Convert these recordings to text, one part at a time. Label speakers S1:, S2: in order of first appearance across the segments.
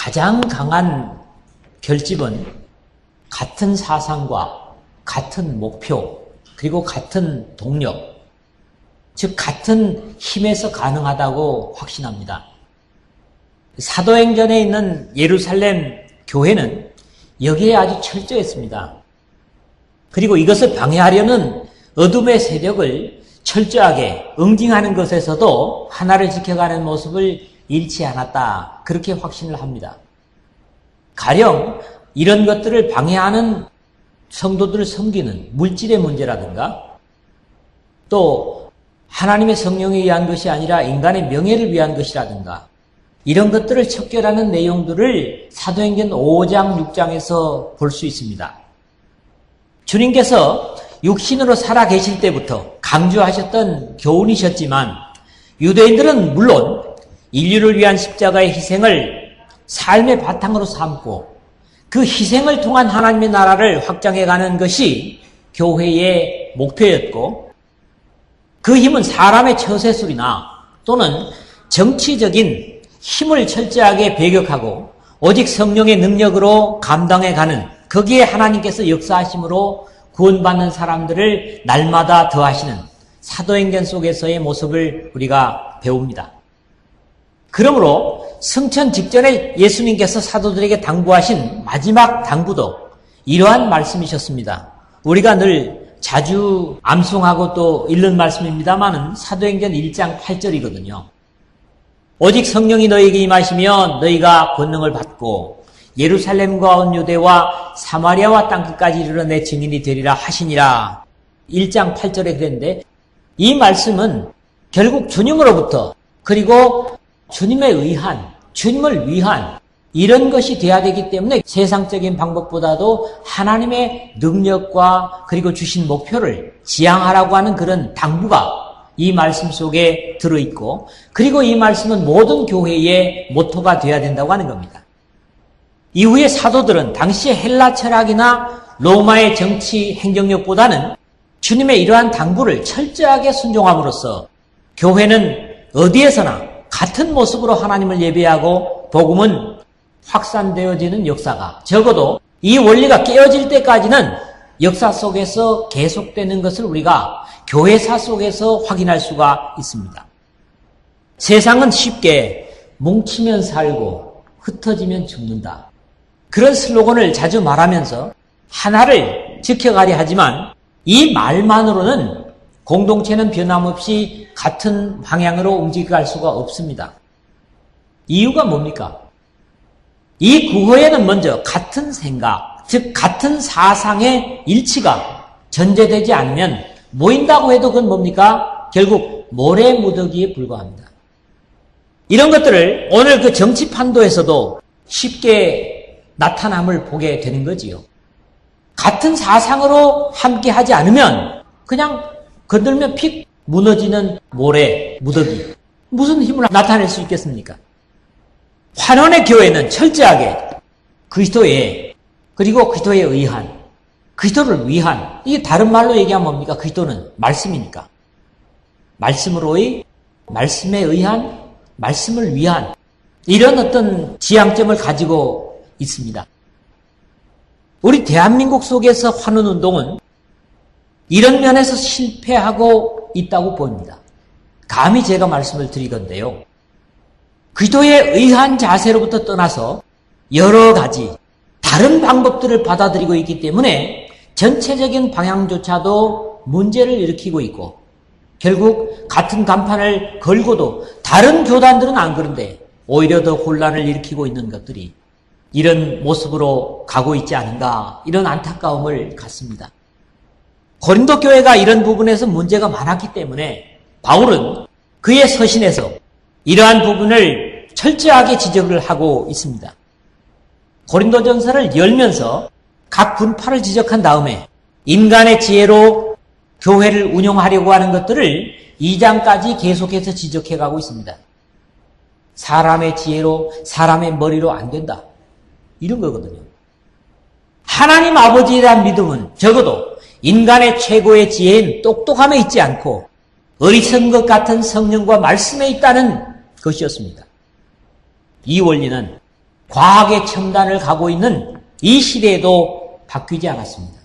S1: 가장 강한 결집은 같은 사상과 같은 목표, 그리고 같은 동력, 즉 같은 힘에서 가능하다고 확신합니다. 사도행전에 있는 예루살렘 교회는 여기에 아주 철저했습니다. 그리고 이것을 방해하려는 어둠의 세력을 철저하게 응징하는 것에서도 하나를 지켜가는 모습을 잃지 않았다. 그렇게 확신을 합니다. 가령 이런 것들을 방해하는 성도들을 섬기는 물질의 문제라든가, 또 하나님의 성령에 의한 것이 아니라 인간의 명예를 위한 것이라든가, 이런 것들을 척결하는 내용들을 사도행전 5장, 6장에서 볼 수 있습니다. 주님께서 육신으로 살아 계실 때부터 강조하셨던 교훈이셨지만, 유대인들은 물론 인류를 위한 십자가의 희생을 삶의 바탕으로 삼고 그 희생을 통한 하나님의 나라를 확장해가는 것이 교회의 목표였고, 그 힘은 사람의 처세술이나 또는 정치적인 힘을 철저하게 배격하고 오직 성령의 능력으로 감당해가는, 거기에 하나님께서 역사하심으로 구원받는 사람들을 날마다 더하시는 사도행전 속에서의 모습을 우리가 배웁니다. 그러므로 승천 직전에 예수님께서 사도들에게 당부하신 마지막 당부도 이러한 말씀이셨습니다. 우리가 늘 자주 암송하고 또 읽는 말씀입니다만은 사도행전 1장 8절이거든요. 오직 성령이 너희에게 임하시면 너희가 권능을 받고 예루살렘과 온 유대와 사마리아와 땅끝까지 이르러 내 증인이 되리라 하시니라. 1장 8절에 그랬는데, 이 말씀은 결국 주님으로부터, 그리고 주님에 의한, 주님을 위한 이런 것이 돼야 되기 때문에 세상적인 방법보다도 하나님의 능력과 그리고 주신 목표를 지향하라고 하는 그런 당부가 이 말씀 속에 들어있고, 그리고 이 말씀은 모든 교회의 모토가 돼야 된다고 하는 겁니다. 이후에 사도들은 당시의 헬라 철학이나 로마의 정치 행정력보다는 주님의 이러한 당부를 철저하게 순종함으로써 교회는 어디에서나 같은 모습으로 하나님을 예배하고 복음은 확산되어지는 역사가, 적어도 이 원리가 깨어질 때까지는 역사 속에서 계속되는 것을 우리가 교회사 속에서 확인할 수가 있습니다. 세상은 쉽게 뭉치면 살고 흩어지면 죽는다, 그런 슬로건을 자주 말하면서 하나를 지켜가려 하지만 이 말만으로는 공동체는 변함없이 같은 방향으로 움직여갈 수가 없습니다. 이유가 뭡니까? 이 구호에는 먼저 같은 생각, 즉 같은 사상의 일치가 전제되지 않으면 모인다고 해도 그건 뭡니까? 결국 모래무더기에 불과합니다. 이런 것들을 오늘 그 정치판도에서도 쉽게 나타남을 보게 되는 거지요. 같은 사상으로 함께 하지 않으면 그냥 건들면 픽 무너지는 모래, 무더기. 무슨 힘을 나타낼 수 있겠습니까? 환원의 교회는 철저하게 그리스도의, 그리고 그리스도에 의한, 그리스도를 위한, 이게 다른 말로 얘기하면 뭡니까? 그리스도는 말씀이니까. 말씀으로의, 말씀에 의한, 말씀을 위한, 이런 어떤 지향점을 가지고 있습니다. 우리 대한민국 속에서 환원운동은 이런 면에서 실패하고 있다고 보입니다. 감히 제가 말씀을 드리건데요. 그리스도에 의한 자세로부터 떠나서 여러 가지 다른 방법들을 받아들이고 있기 때문에 전체적인 방향조차도 문제를 일으키고 있고, 결국 같은 간판을 걸고도 다른 교단들은 안 그런데 오히려 더 혼란을 일으키고 있는 것들이 이런 모습으로 가고 있지 않은가, 이런 안타까움을 갖습니다. 고린도 교회가 이런 부분에서 문제가 많았기 때문에 바울은 그의 서신에서 이러한 부분을 철저하게 지적을 하고 있습니다. 고린도전서를 열면서 각 분파를 지적한 다음에 인간의 지혜로 교회를 운영하려고 하는 것들을 2장까지 계속해서 지적해가고 있습니다. 사람의 지혜로, 사람의 머리로 안 된다, 이런 거거든요. 하나님 아버지에 대한 믿음은 적어도 인간의 최고의 지혜인 똑똑함에 있지 않고 어리석은 것 같은 성령과 말씀에 있다는 것이었습니다. 이 원리는 과학의 첨단을 가고 있는 이 시대에도 바뀌지 않았습니다.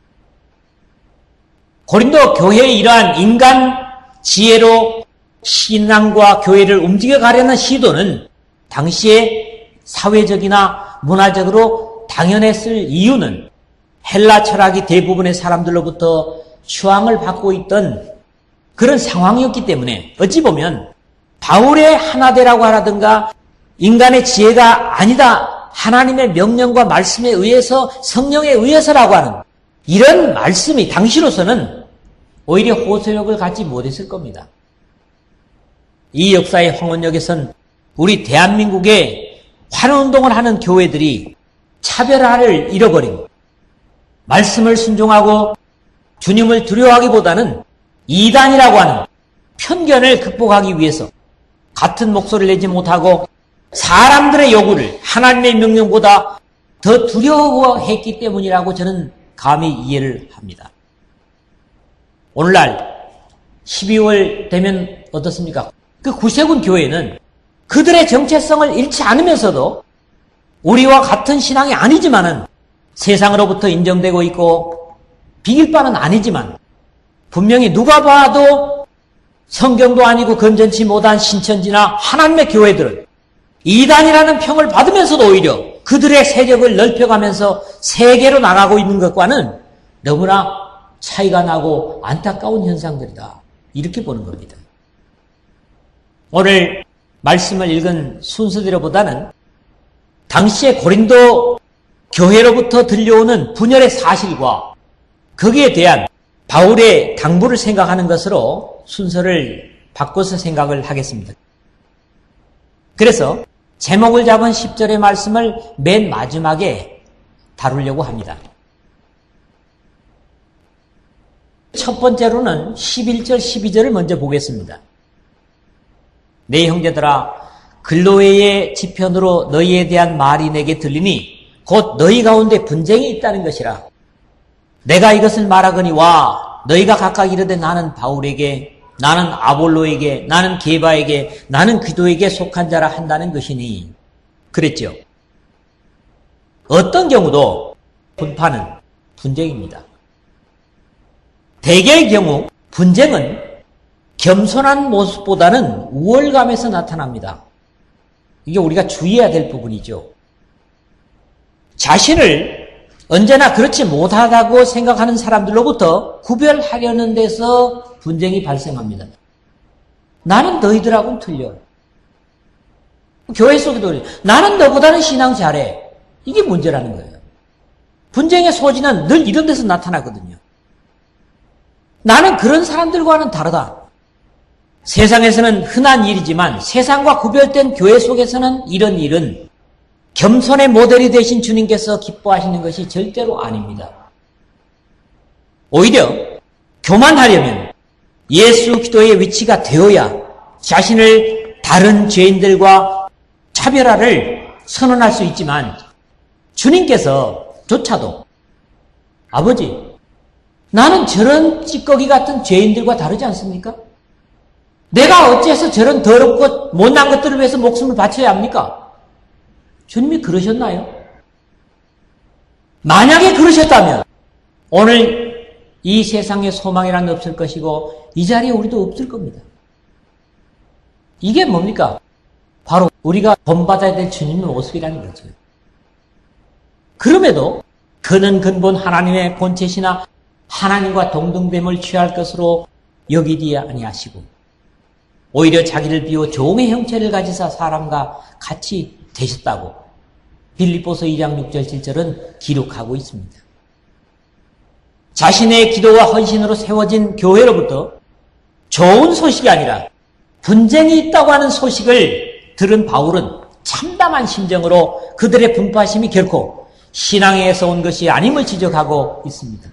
S1: 고린도 교회의 이러한 인간 지혜로 신앙과 교회를 움직여가려는 시도는 당시에 사회적이나 문화적으로 당연했을 이유는 헬라 철학이 대부분의 사람들로부터 추앙을 받고 있던 그런 상황이었기 때문에 어찌 보면 바울의 하나되라고 하라든가 인간의 지혜가 아니다, 하나님의 명령과 말씀에 의해서 성령에 의해서라고 하는 이런 말씀이 당시로서는 오히려 호소력을 갖지 못했을 겁니다. 이 역사의 황혼역에선 우리 대한민국의 환원운동을 하는 교회들이 차별화를 잃어버린 말씀을 순종하고 주님을 두려워하기보다는 이단이라고 하는 편견을 극복하기 위해서 같은 목소리를 내지 못하고 사람들의 요구를 하나님의 명령보다 더 두려워했기 때문이라고 저는 감히 이해를 합니다. 오늘날 12월 되면 어떻습니까? 그 구세군 교회는 그들의 정체성을 잃지 않으면서도 우리와 같은 신앙이 아니지만은 세상으로부터 인정되고 있고 비길 바는 아니지만 분명히 누가 봐도 성경도 아니고 건전치 못한 신천지나 하나님의 교회들은 이단이라는 평을 받으면서도 오히려 그들의 세력을 넓혀가면서 세계로 나가고 있는 것과는 너무나 차이가 나고 안타까운 현상들이다. 이렇게 보는 겁니다. 오늘 말씀을 읽은 순서대로보다는 당시의 고린도 교회로부터 들려오는 분열의 사실과 거기에 대한 바울의 당부를 생각하는 것으로 순서를 바꿔서 생각을 하겠습니다. 그래서 제목을 잡은 10절의 말씀을 맨 마지막에 다루려고 합니다. 첫 번째로는 11절, 12절을 먼저 보겠습니다. 내 형제들아, 글로웨의 지편으로 너희에 대한 말이 내게 들리니 곧 너희 가운데 분쟁이 있다는 것이라. 내가 이것을 말하거니와 너희가 각각 이르되 나는 바울에게, 나는 아볼로에게, 나는 게바에게, 나는 기도에게 속한 자라 한다는 것이니. 그랬죠. 어떤 경우도 분파는 분쟁입니다. 대개의 경우 분쟁은 겸손한 모습보다는 우월감에서 나타납니다. 이게 우리가 주의해야 될 부분이죠. 자신을 언제나 그렇지 못하다고 생각하는 사람들로부터 구별하려는 데서 분쟁이 발생합니다. 나는 너희들하고는 틀려. 교회 속에도 나는 너보다는 신앙 잘해. 이게 문제라는 거예요. 분쟁의 소지는 늘 이런 데서 나타나거든요. 나는 그런 사람들과는 다르다. 세상에서는 흔한 일이지만 세상과 구별된 교회 속에서는 이런 일은 겸손의 모델이 되신 주님께서 기뻐하시는 것이 절대로 아닙니다. 오히려 교만하려면 예수 그리스도의 위치가 되어야 자신을 다른 죄인들과 차별화를 선언할 수 있지만 주님께서 조차도 아버지, 나는 저런 찌꺼기 같은 죄인들과 다르지 않습니까? 내가 어째서 저런 더럽고 못난 것들을 위해서 목숨을 바쳐야 합니까? 주님이 그러셨나요? 만약에 그러셨다면 오늘 이 세상에 소망이란 없을 것이고 이 자리에 우리도 없을 겁니다. 이게 뭡니까? 바로 우리가 본받아야 될 주님의 모습이라는 거죠. 그럼에도 그는 근본 하나님의 본체시나 하나님과 동등됨을 취할 것으로 여기지 아니하시고 오히려 자기를 비워 종의 형체를 가지사 사람과 같이 되셨다고 빌립보서 2장 6절 7절은 기록하고 있습니다. 자신의 기도와 헌신으로 세워진 교회로부터 좋은 소식이 아니라 분쟁이 있다고 하는 소식을 들은 바울은 참담한 심정으로 그들의 분파심이 결코 신앙에서 온 것이 아님을 지적하고 있습니다.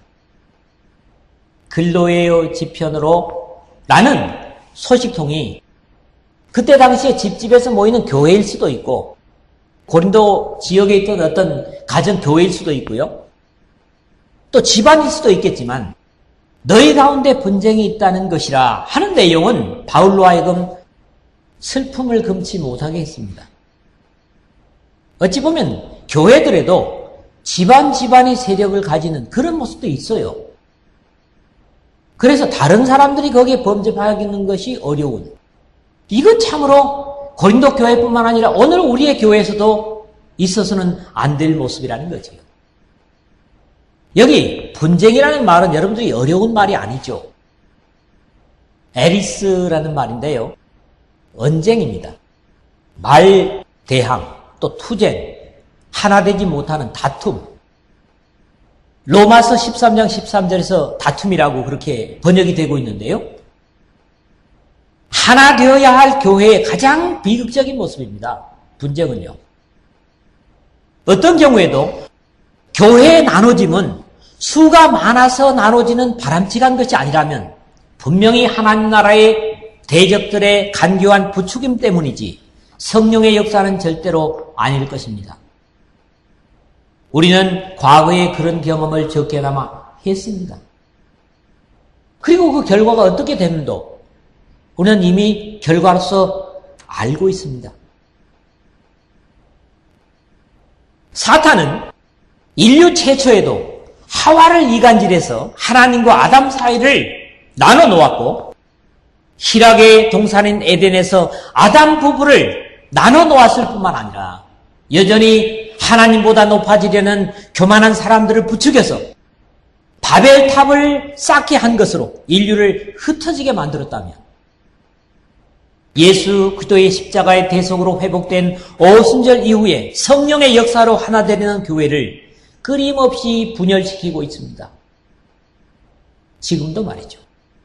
S1: 글로에의 지편으로 라는 소식통이 그때 당시에 집집에서 모이는 교회일 수도 있고 고린도 지역에 있던 어떤 가정 교회일 수도 있고요. 또 집안일 수도 있겠지만 너희 가운데 분쟁이 있다는 것이라 하는 내용은 바울로 하여금 슬픔을 금치 못하게 했습니다. 어찌 보면 교회들에도 집안의 세력을 가지는 그런 모습도 있어요. 그래서 다른 사람들이 거기에 범접하는 것이 어려운, 이거 참으로 고린도 교회뿐만 아니라 오늘 우리의 교회에서도 있어서는 안 될 모습이라는 거죠. 여기 분쟁이라는 말은 여러분들이 어려운 말이 아니죠. 에리스라는 말인데요. 언쟁입니다. 말, 대항, 또 투쟁, 하나 되지 못하는 다툼. 로마서 13장 13절에서 다툼이라고 그렇게 번역이 되고 있는데요. 하나 되어야 할 교회의 가장 비극적인 모습입니다. 분쟁은요. 어떤 경우에도 교회의 나눠짐은 수가 많아서 나눠지는 바람직한 것이 아니라면 분명히 하나님 나라의 대적들의 간교한 부추김 때문이지 성령의 역사는 절대로 아닐 것입니다. 우리는 과거에 그런 경험을 적게나마 했습니다. 그리고 그 결과가 어떻게 됐는도 우리는 이미 결과로서 알고 있습니다. 사탄은 인류 최초에도 하와를 이간질해서 하나님과 아담 사이를 나눠 놓았고, 희락의 동산인 에덴에서 아담 부부를 나눠 놓았을 뿐만 아니라 여전히 하나님보다 높아지려는 교만한 사람들을 부추겨서 바벨탑을 쌓게 한 것으로 인류를 흩어지게 만들었다면, 예수 그리스도의 십자가의 대속으로 회복된 오순절 이후에 성령의 역사로 하나 되는 교회를 끊임없이 분열시키고 있습니다. 지금도 말이죠.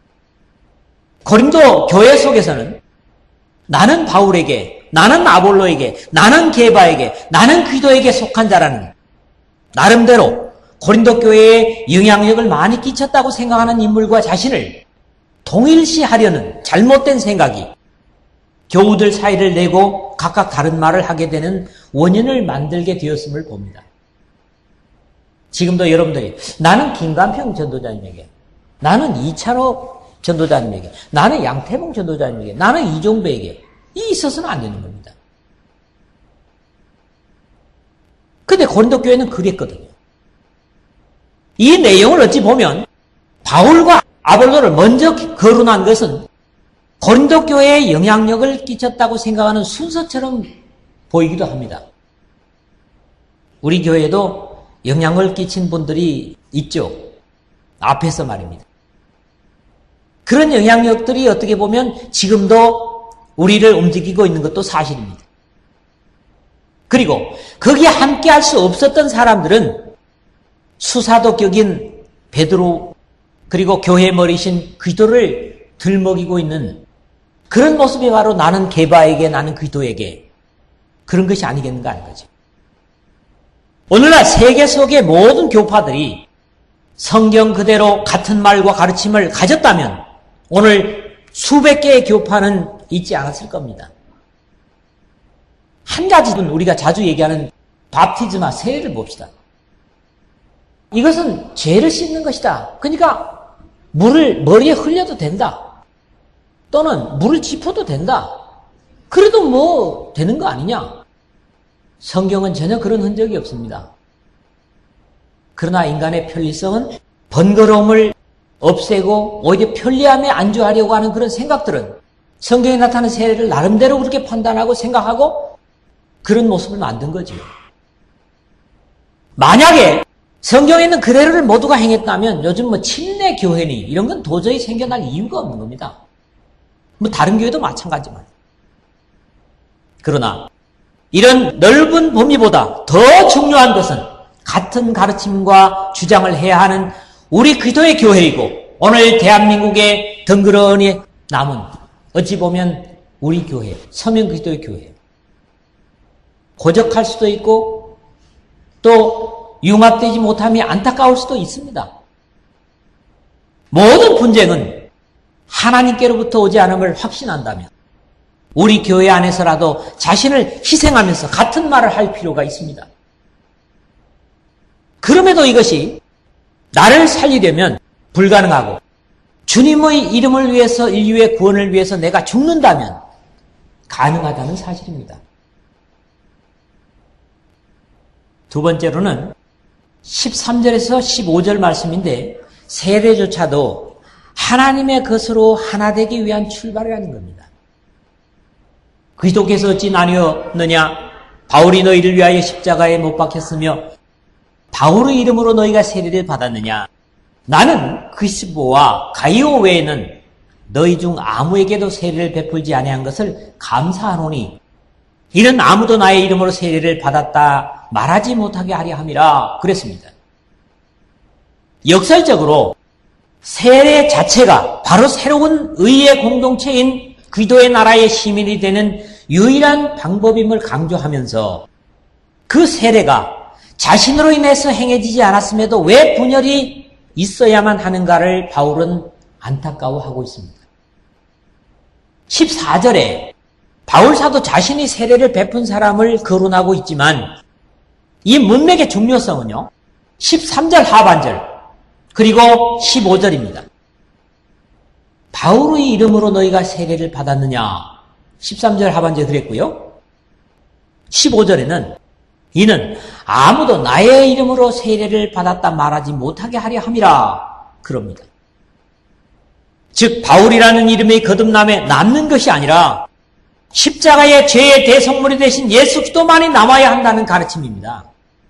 S1: 고린도 교회 속에서는 나는 바울에게, 나는 아볼로에게, 나는 게바에게, 나는 그리스도에게 속한 자라는 나름대로 고린도 교회에 영향력을 많이 끼쳤다고 생각하는 인물과 자신을 동일시하려는 잘못된 생각이 교우들 사이를 내고 각각 다른 말을 하게 되는 원인을 만들게 되었음을 봅니다. 지금도 여러분들이 나는 김관평 전도자님에게, 나는 이찬호 전도자님에게, 나는 양태봉 전도자님에게, 나는 이종배에게, 이 있어서는 안 되는 겁니다. 근데 고린도 교회는 그랬거든요. 이 내용을 어찌 보면 바울과 아볼로를 먼저 거론한 것은 고린도 교회에 영향력을 끼쳤다고 생각하는 순서처럼 보이기도 합니다. 우리 교회에도 영향을 끼친 분들이 있죠. 앞에서 말입니다. 그런 영향력들이 어떻게 보면 지금도 우리를 움직이고 있는 것도 사실입니다. 그리고 거기에 함께 할 수 없었던 사람들은 수사도격인 베드로, 그리고 교회 머리신 그리스도를 들먹이고 있는 그런 모습이 바로 나는 게바에게, 나는 그리스도에게, 그런 것이 아니겠는가 하는 거죠. 오늘날 세계 속의 모든 교파들이 성경 그대로 같은 말과 가르침을 가졌다면 오늘 수백 개의 교파는 있지 않았을 겁니다. 한 가지는 우리가 자주 얘기하는 밥티즈마, 세례를 봅시다. 이것은 죄를 씻는 것이다. 그러니까 물을 머리에 흘려도 된다. 또는 물을 짚어도 된다. 그래도 뭐 되는 거 아니냐? 성경은 전혀 그런 흔적이 없습니다. 그러나 인간의 편리성은 번거로움을 없애고 오히려 편리함에 안주하려고 하는 그런 생각들은 성경에 나타나는 세례를 나름대로 그렇게 판단하고 생각하고 그런 모습을 만든 거지요. 만약에 성경에 있는 그대로를 모두가 행했다면 요즘 뭐 침례 교회니 이런 건 도저히 생겨날 이유가 없는 겁니다. 뭐 다른 교회도 마찬가지만. 그러나 이런 넓은 범위보다 더 중요한 것은 같은 가르침과 주장을 해야 하는 우리 그리스도의 교회이고, 오늘 대한민국에 덩그러니 남은 어찌 보면 우리 교회, 서명 그리스도의 교회. 고적할 수도 있고 또 융합되지 못함이 안타까울 수도 있습니다. 모든 분쟁은 하나님께로부터 오지 않음을 확신한다면 우리 교회 안에서라도 자신을 희생하면서 같은 말을 할 필요가 있습니다. 그럼에도 이것이 나를 살리려면 불가능하고 주님의 이름을 위해서, 인류의 구원을 위해서 내가 죽는다면 가능하다는 사실입니다. 두 번째로는 13절에서 15절 말씀인데 세례조차도 하나님의 것으로 하나 되기 위한 출발이라는 겁니다. 그리스도께서 어찌 나뉘었느냐? 바울이 너희를 위하여 십자가에 못 박혔으며 바울의 이름으로 너희가 세례를 받았느냐? 나는 크리스포와 가이오 외에는 너희 중 아무에게도 세례를 베풀지 아니한 것을 감사하노니 이는 아무도 나의 이름으로 세례를 받았다 말하지 못하게 하려 함이라 그랬습니다. 역설적으로 세례 자체가 바로 새로운 의의 공동체인 그리스도의 나라의 시민이 되는 유일한 방법임을 강조하면서 그 세례가 자신으로 인해서 행해지지 않았음에도 왜 분열이 있어야만 하는가를 바울은 안타까워하고 있습니다. 14절에 바울 사도 자신이 세례를 베푼 사람을 거론하고 있지만 이 문맥의 중요성은요. 13절 하반절 그리고 15절입니다. 바울의 이름으로 너희가 세례를 받았느냐? 13절 하반절 그랬고요. 15절에는 이는 아무도 나의 이름으로 세례를 받았다 말하지 못하게 하려 함이라 그럽니다. 즉 바울이라는 이름이 거듭남에 남는 것이 아니라 십자가의 죄의 대속물이 되신 예수 그리스도만이 남아야 한다는 가르침입니다.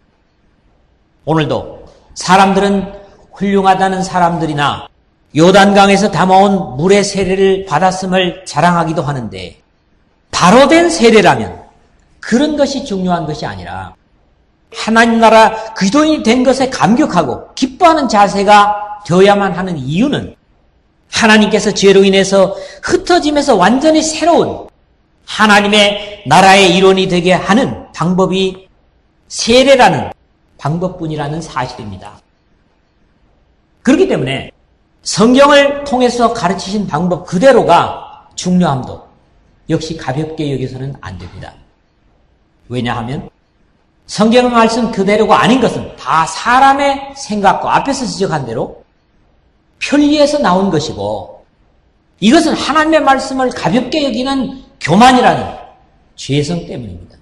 S1: 오늘도 사람들은 훌륭하다는 사람들이나 요단강에서 담아온 물의 세례를 받았음을 자랑하기도 하는데 바로 된 세례라면 그런 것이 중요한 것이 아니라 하나님 나라 그리스도인이 된 것에 감격하고 기뻐하는 자세가 되어야만 하는 이유는 하나님께서 죄로 인해서 흩어짐에서 완전히 새로운 하나님의 나라의 일원이 되게 하는 방법이 세례라는 방법뿐이라는 사실입니다. 그렇기 때문에 성경을 통해서 가르치신 방법 그대로가 중요함도 역시 가볍게 여기서는 안 됩니다. 왜냐하면 성경 말씀 그대로가 아닌 것은 다 사람의 생각과 앞에서 지적한 대로 편리해서 나온 것이고 이것은 하나님의 말씀을 가볍게 여기는 교만이라는 죄성 때문입니다.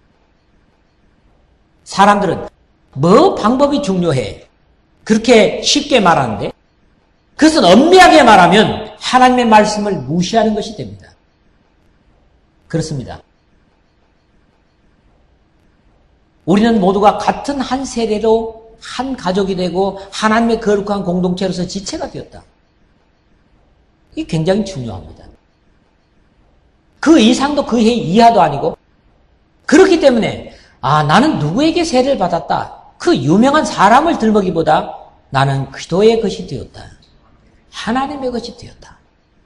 S1: 사람들은 뭐 방법이 중요해 그렇게 쉽게 말하는데 그것은 엄밀하게 말하면 하나님의 말씀을 무시하는 것이 됩니다. 그렇습니다. 우리는 모두가 같은 한 세대로 한 가족이 되고 하나님의 거룩한 공동체로서 지체가 되었다. 이게 굉장히 중요합니다. 그 이상도 그 이하도 아니고 그렇기 때문에 나는 누구에게 세례를 받았다. 그 유명한 사람을 들먹이보다 나는 그리스도의 것이 되었다. 하나님의 것이 되었다.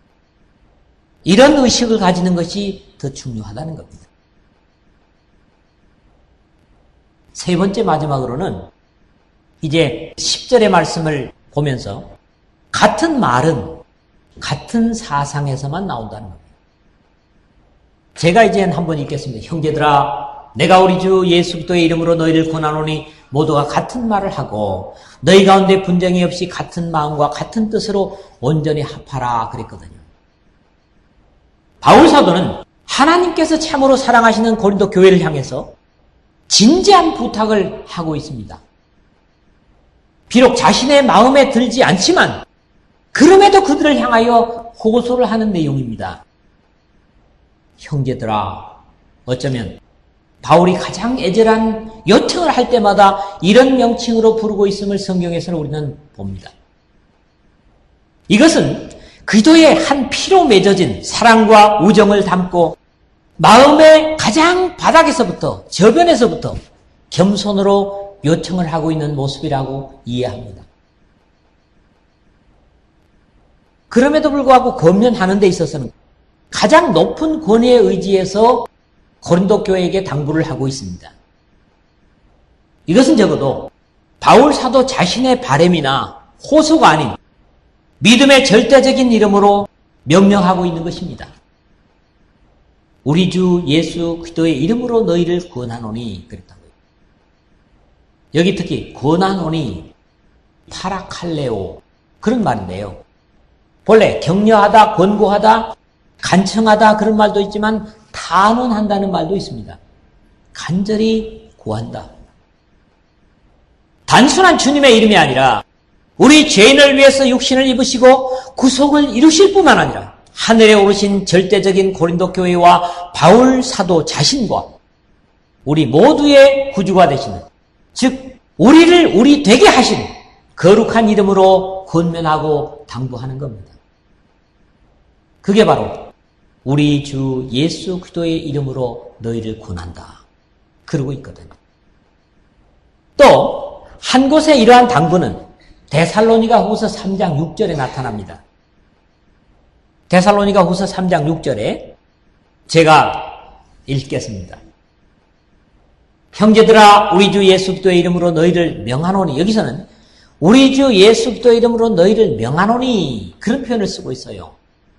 S1: 이런 의식을 가지는 것이 더 중요하다는 겁니다. 세 번째 마지막으로는 이제 10절의 말씀을 보면서 같은 말은 같은 사상에서만 나온다는 겁니다. 제가 이제 한번 읽겠습니다. 형제들아 내가 우리 주 예수 그리스도의 이름으로 너희를 권하노니 모두가 같은 말을 하고 너희 가운데 분쟁이 없이 같은 마음과 같은 뜻으로 온전히 합하라 그랬거든요. 바울 사도는 하나님께서 참으로 사랑하시는 고린도 교회를 향해서 진지한 부탁을 하고 있습니다. 비록 자신의 마음에 들지 않지만 그럼에도 그들을 향하여 호소를 하는 내용입니다. 형제들아, 어쩌면 바울이 가장 애절한 요청을 할 때마다 이런 명칭으로 부르고 있음을 성경에서는 우리는 봅니다. 이것은 그리스도의 한 피로 맺어진 사랑과 우정을 담고 마음의 가장 바닥에서부터 저변에서부터 겸손으로 요청을 하고 있는 모습이라고 이해합니다. 그럼에도 불구하고 검면하는 데 있어서는 가장 높은 권위에 의지해서 고린도 교회에게 당부를 하고 있습니다. 이것은 적어도 바울 사도 자신의 바램이나 호소가 아닌 믿음의 절대적인 이름으로 명령하고 있는 것입니다. 우리 주 예수 그리스도의 이름으로 너희를 권하노니 그랬다고요. 여기 특히 권하노니 파라칼레오 그런 말인데요. 본래 격려하다, 권고하다, 간청하다 그런 말도 있지만 탄원한다는 말도 있습니다. 간절히 구한다. 단순한 주님의 이름이 아니라 우리 죄인을 위해서 육신을 입으시고 구속을 이루실 뿐만 아니라 하늘에 오르신 절대적인 고린도 교회와 바울 사도 자신과 우리 모두의 구주가 되시는, 즉 우리를 우리 되게 하시는 거룩한 이름으로 권면하고 당부하는 겁니다. 그게 바로 우리 주 예수 그리스도의 이름으로 너희를 권한다, 그러고 있거든요. 또 한 곳에 이러한 당부는 데살로니가 후서 3장 6절에 나타납니다. 데살로니가 후서 3장 6절에 제가 읽겠습니다. 형제들아, 우리 주 예수 그리스도의 이름으로 너희를 명하노니, 여기서는 우리 주 예수 그리스도의 이름으로 너희를 명하노니 그런 표현을 쓰고 있어요.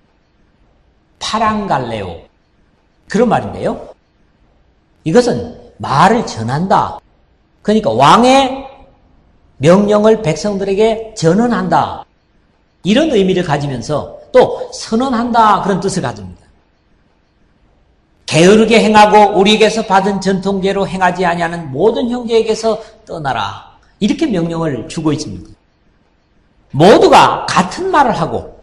S1: 파랑갈레오, 그런 말인데요. 이것은 말을 전한다, 그러니까 왕의 명령을 백성들에게 전언한다, 이런 의미를 가지면서 또 선언한다, 그런 뜻을 가집니다. 게으르게 행하고 우리에게서 받은 전통제로 행하지 아니하는 모든 형제에게서 떠나라, 이렇게 명령을 주고 있습니다. 모두가 같은 말을 하고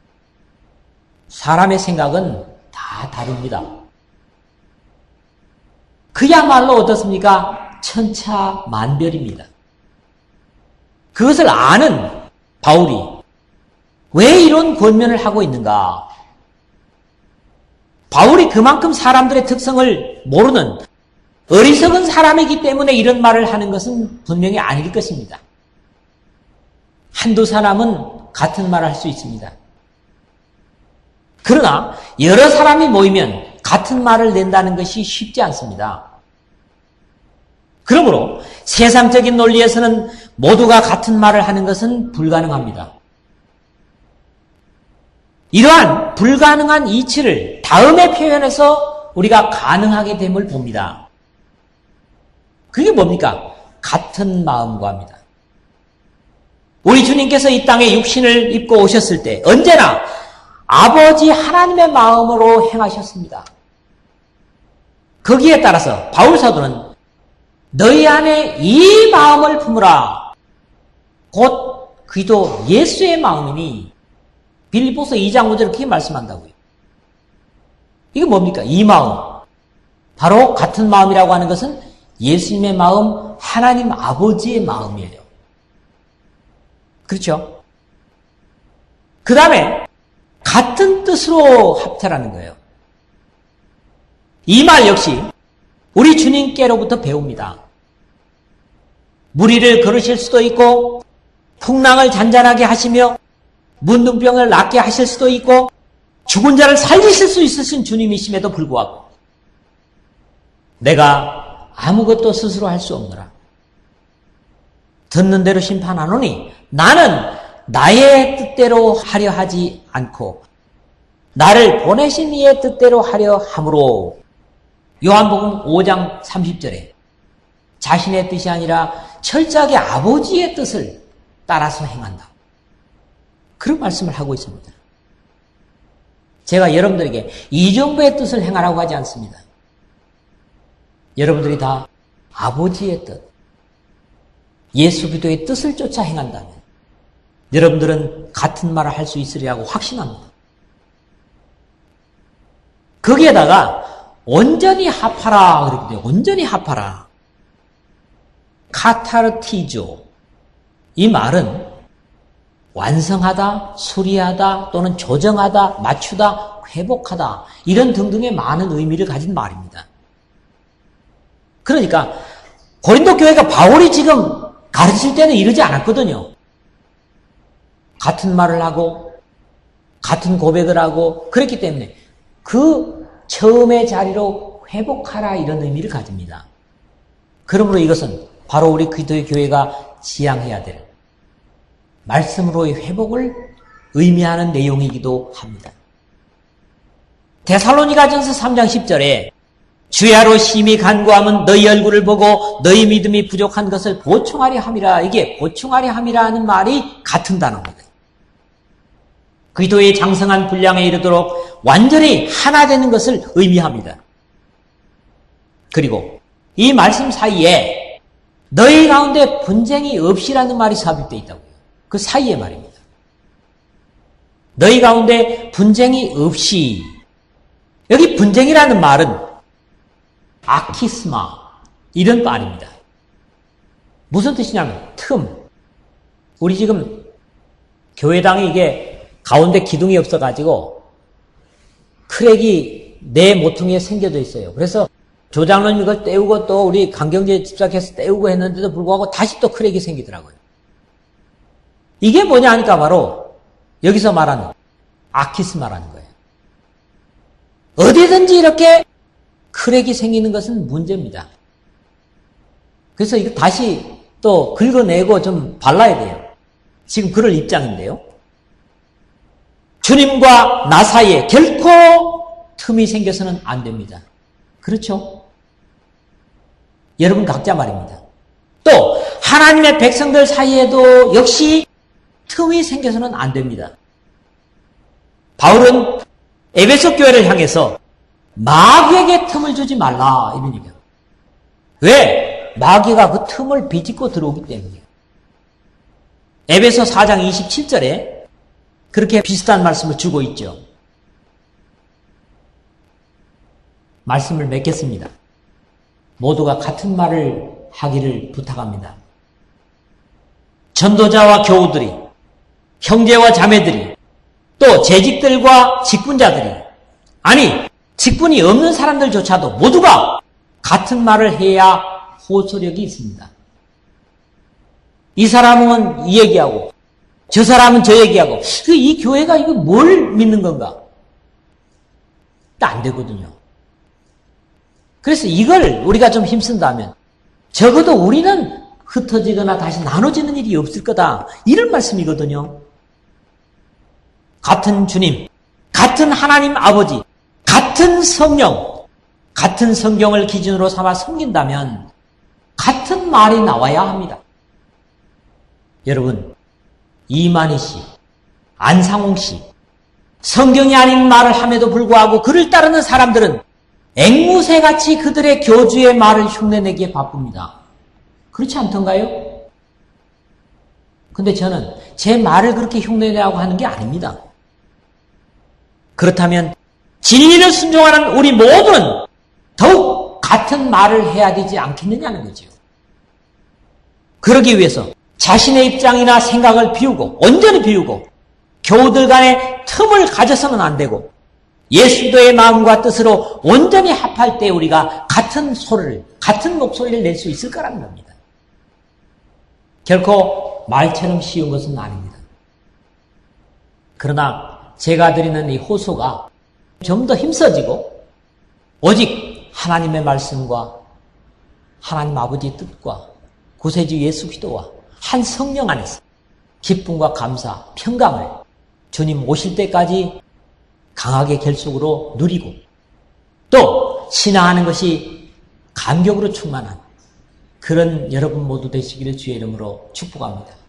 S1: 사람의 생각은 다 다릅니다. 그야말로 어떻습니까? 천차만별입니다. 그것을 아는 바울이 왜 이런 권면을 하고 있는가? 바울이 그만큼 사람들의 특성을 모르는 어리석은 사람이기 때문에 이런 말을 하는 것은 분명히 아닐 것입니다. 한두 사람은 같은 말을 할 수 있습니다. 그러나 여러 사람이 모이면 같은 말을 낸다는 것이 쉽지 않습니다. 그러므로 세상적인 논리에서는 모두가 같은 말을 하는 것은 불가능합니다. 이러한 불가능한 이치를 다음의 표현에서 우리가 가능하게 됨을 봅니다. 그게 뭡니까? 같은 마음과 합니다. 우리 주님께서 이 땅에 육신을 입고 오셨을 때 언제나 아버지 하나님의 마음으로 행하셨습니다. 거기에 따라서 바울 사도는 너희 안에 이 마음을 품으라, 곧 그도 예수의 마음이니, 빌립보서 2장 5절에 그렇게 말씀한다고요. 이게 뭡니까? 이 마음. 바로 같은 마음이라고 하는 것은 예수님의 마음, 하나님 아버지의 마음이에요. 그렇죠? 그 다음에 같은 뜻으로 합체라는 거예요. 이 말 역시 우리 주님께로부터 배웁니다. 무리를 걸으실 수도 있고 풍랑을 잔잔하게 하시며 문둥병을 낫게 하실 수도 있고 죽은 자를 살리실 수 있으신 주님이심에도 불구하고 내가 아무것도 스스로 할 수 없노라. 듣는 대로 심판하노니 나는 나의 뜻대로 하려 하지 않고 나를 보내신 이의 뜻대로 하려 함으로, 요한복음 5장 30절에 자신의 뜻이 아니라 철저하게 아버지의 뜻을 따라서 행한다, 그런 말씀을 하고 있습니다. 제가 여러분들에게 이 정도의 뜻을 행하라고 하지 않습니다. 여러분들이 다 아버지의 뜻, 예수 그리스도의 뜻을 쫓아 행한다면 여러분들은 같은 말을 할 수 있으리라고 확신합니다. 거기에다가 온전히 합하라 그랬거든요. 온전히 합하라. 카타르티조. 이 말은 완성하다, 수리하다, 또는 조정하다, 맞추다, 회복하다, 이런 등등의 많은 의미를 가진 말입니다. 그러니까 고린도 교회가 바울이 지금 가르칠 때는 이러지 않았거든요. 같은 말을 하고 같은 고백을 하고 그랬기 때문에 그 처음의 자리로 회복하라, 이런 의미를 가집니다. 그러므로 이것은 바로 우리 그리스도의 교회가 지향해야 될 말씀으로의 회복을 의미하는 내용이기도 합니다. 데살로니가전서 3장 10절에 주야로 심히 간구하면 너희 얼굴을 보고 너희 믿음이 부족한 것을 보충하려 함이라, 이게 보충하려 함이라 하는 말이 같은 단어입니다. 그리스도의 장성한 분량에 이르도록 완전히 하나 되는 것을 의미합니다. 그리고 이 말씀 사이에 너희 가운데 분쟁이 없이라는 말이 삽입되어 있다고요. 그 사이의 말입니다. 너희 가운데 분쟁이 없이. 여기 분쟁이라는 말은 아키스마 이런 말입니다. 무슨 뜻이냐면 틈. 우리 지금 교회당에 이게 가운데 기둥이 없어가지고 크랙이 네 모퉁이에 생겨져 있어요. 그래서 조장로님 이걸 떼우고 또 우리 강경재 집사께서 떼우고 했는데도 불구하고 다시 또 크랙이 생기더라고요. 이게 뭐냐 하니까 바로 여기서 말하는 아키스마라는 거예요. 어디든지 이렇게 크랙이 생기는 것은 문제입니다. 그래서 이거 다시 또 긁어내고 좀 발라야 돼요. 지금 그럴 입장인데요. 주님과 나 사이에 결코 틈이 생겨서는 안 됩니다. 그렇죠? 여러분 각자 말입니다. 또 하나님의 백성들 사이에도 역시 틈이 생겨서는 안 됩니다. 바울은 에베소 교회를 향해서 마귀에게 틈을 주지 말라 이런 얘기예요. 왜? 마귀가 그 틈을 비집고 들어오기 때문이에요. 에베소 4장 27절에 그렇게 비슷한 말씀을 주고 있죠. 말씀을 맺겠습니다. 모두가 같은 말을 하기를 부탁합니다. 전도자와 교우들이, 형제와 자매들이, 또 재직들과 직분자들이, 아니 직분이 없는 사람들조차도 모두가 같은 말을 해야 호소력이 있습니다. 이 사람은 이 얘기하고 저 사람은 저 얘기하고 이 교회가 이거 뭘 믿는 건가? 안 되거든요. 그래서 이걸 우리가 좀 힘쓴다면 적어도 우리는 흩어지거나 다시 나눠지는 일이 없을 거다. 이런 말씀이거든요. 같은 주님, 같은 하나님 아버지, 같은 성령, 같은 성경을 기준으로 삼아 섬긴다면 같은 말이 나와야 합니다. 여러분, 이만희 씨, 안상홍 씨, 성경이 아닌 말을 함에도 불구하고 그를 따르는 사람들은 앵무새같이 그들의 교주의 말을 흉내내기에 바쁩니다. 그렇지 않던가요? 근데 저는 제 말을 그렇게 흉내내라고 하는 게 아닙니다. 그렇다면 진리를 순종하는 우리 모두는 더욱 같은 말을 해야 되지 않겠느냐는 거죠. 그러기 위해서 자신의 입장이나 생각을 비우고 온전히 비우고 교우들 간에 틈을 가져서는 안 되고 예수도의 마음과 뜻으로 온전히 합할 때 우리가 같은 소리를, 같은 목소리를 낼 수 있을 거라는 겁니다. 결코 말처럼 쉬운 것은 아닙니다. 그러나 제가 드리는 이 호소가 좀 더 힘써지고 오직 하나님의 말씀과 하나님 아버지의 뜻과 구세주 예수 그리스도와 한 성령 안에서 기쁨과 감사, 평강을 주님 오실 때까지 강하게 결속으로 누리고 또 신앙하는 것이 감격으로 충만한 그런 여러분 모두 되시기를 주의 이름으로 축복합니다.